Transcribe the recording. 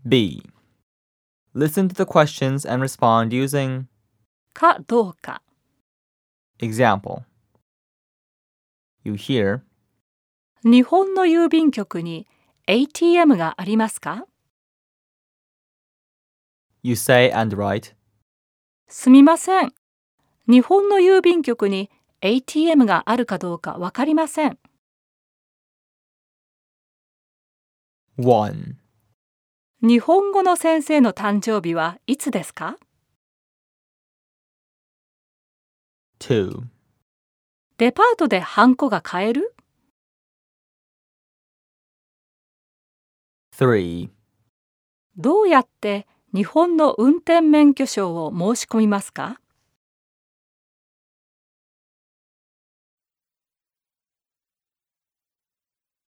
B. Listen to the questions and respond using かどうか。 example. You hear, 日本の郵便局に ATM がありますか？ you say and write, すみません。日本の郵便局に ATM があるかどうかわかりません。 1. 日本語の先生の誕生日はいつですか？ 2. デパートでハンコが買える？ 3. どうやって日本の運転免許証を申し込みますか？